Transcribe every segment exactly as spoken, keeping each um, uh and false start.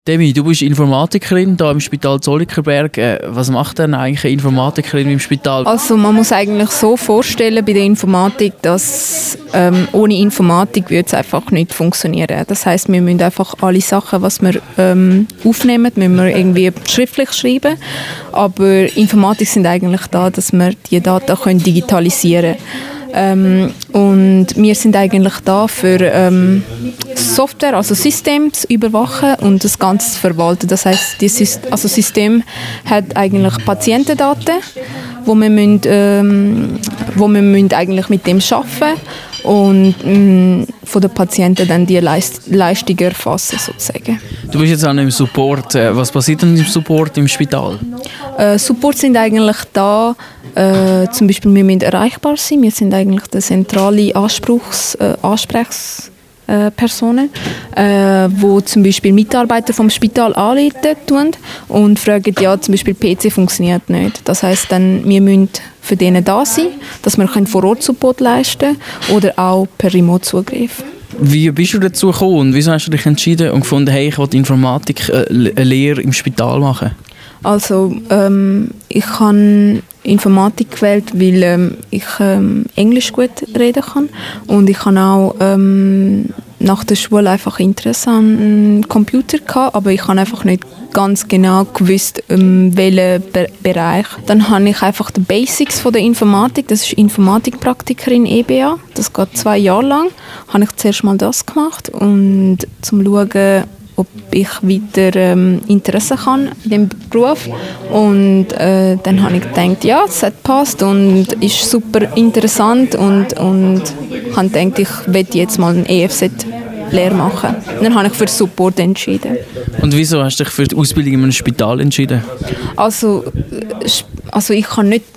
Demi, du bist Informatikerin hier im Spital Zollikerberg. Äh, was macht denn eigentlich eine Informatikerin im Spital? Also man muss eigentlich so vorstellen bei der Informatik, dass ähm, ohne Informatik würde es einfach nicht funktionieren. Das heisst, wir müssen einfach alle Sachen, was wir ähm, aufnehmen, müssen wir irgendwie schriftlich schreiben. Aber Informatik sind eigentlich da, dass wir die Daten können digitalisieren können. Ähm, und wir sind eigentlich da für ähm, Software, also System zu überwachen und das Ganze zu verwalten. Das heisst, das also System hat eigentlich Patientendaten, wo wir, müssen, ähm, wo wir müssen eigentlich mit dem arbeiten und mh, von den Patienten dann die Leist- Leistung erfassen sozusagen. Du bist jetzt auch noch im Support. Was passiert denn im Support im Spital? Äh, Support sind eigentlich da, äh, zum Beispiel wir müssen erreichbar sein. Wir sind eigentlich die zentrale Anspruchs, äh, Ansprechpersonen, äh, wo zum Beispiel Mitarbeiter vom Spital anrufen tun und fragen, ja, zum Beispiel P C funktioniert nicht. Das heisst dann, wir müssen für denen da sein, dass wir vor Ort Support leisten können oder auch per Remote-Zugriff. Wie bist du dazu gekommen und wieso hast du dich entschieden und gefunden, hey, ich will Informatik äh, eine Lehre im Spital machen? Also ähm, ich habe Informatik gewählt, weil ähm, ich ähm, Englisch gut reden kann und ich habe auch ähm, nach der Schule einfach Interesse an einem Computer gehabt, aber ich habe einfach nicht ganz genau gewusst, um welchen Be- Bereich. Dann habe ich einfach die Basics von der Informatik, das ist Informatikpraktikerin E B A, das geht zwei Jahre lang, habe ich zuerst mal das gemacht und zum Schauen, ob ich weiter ähm, Interesse kann in diesem Beruf. Und äh, dann habe ich gedacht, ja, es hat passt und ist super interessant und, und habe gedacht, ich werde jetzt mal eine E F Z-Lehre machen. Und dann habe ich für Support entschieden. Und wieso hast du dich für die Ausbildung in einem Spital entschieden? Also, also ich kann nicht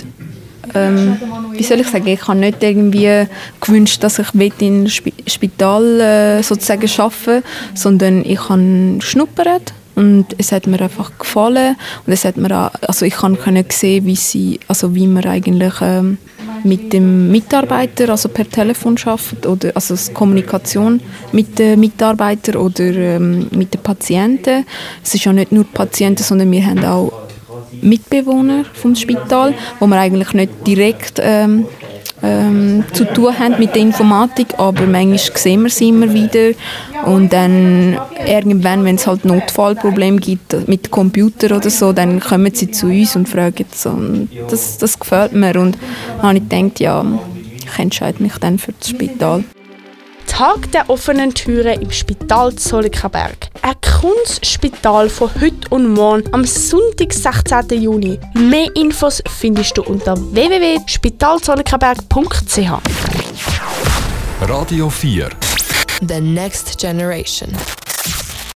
Ähm, wie soll ich sagen, ich habe nicht irgendwie gewünscht, dass ich in einem Spital äh, sozusagen arbeiten, sondern ich habe geschnuppert und es hat mir einfach gefallen und es hat mir auch, also ich konnte sehen, wie sie, also wie man eigentlich ähm, mit dem Mitarbeiter, also per Telefon arbeitet oder also Kommunikation mit den Mitarbeitern oder ähm, mit den Patienten. Es ist ja nicht nur Patienten, sondern wir haben auch Mitbewohner vom Spital, wo wir eigentlich nicht direkt ähm, ähm, zu tun haben mit der Informatik, aber manchmal sehen wir sie immer wieder und dann irgendwann, wenn es halt Notfallprobleme gibt mit Computer oder so, dann kommen sie zu uns und fragen so. Und das, das gefällt mir und dann habe ich gedacht, ja, ich entscheide mich dann für das Spital. Tag der offenen Türen im Spital Zollikerberg. Ein Kunstspital von heute und morgen am Sonntag, sechzehnten Juni. Mehr Infos findest du unter w w w punkt spital zollikerberg punkt c h. Radio vier. The Next Generation.